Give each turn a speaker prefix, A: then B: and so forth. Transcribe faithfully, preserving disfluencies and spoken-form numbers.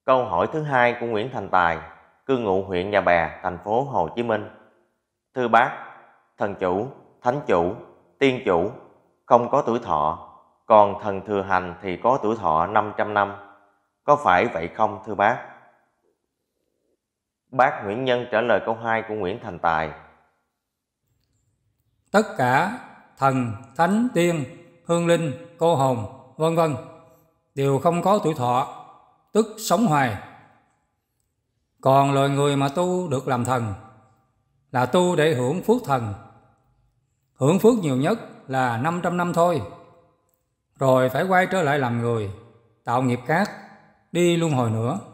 A: Câu hỏi thứ hai của Nguyễn Thành Tài, cư ngụ huyện Nhà Bè, thành phố Hồ Chí Minh. Thưa bác, thần chủ, thánh chủ, tiên chủ không có tuổi thọ, còn thần thừa hành thì có tuổi thọ năm trăm năm. Có phải vậy không thưa bác? Bác Nguyễn Nhân trả lời câu hai của Nguyễn Thành Tài.
B: Tất cả thần, thánh, tiên, hương linh, cô hồn, vân vân đều không có tuổi thọ, tức sống hoài. Còn loài người mà tu được làm thần là tu để hưởng phước thần. Hưởng phước nhiều nhất là năm trăm năm thôi, rồi phải quay trở lại làm người, tạo nghiệp khác, đi luân hồi nữa.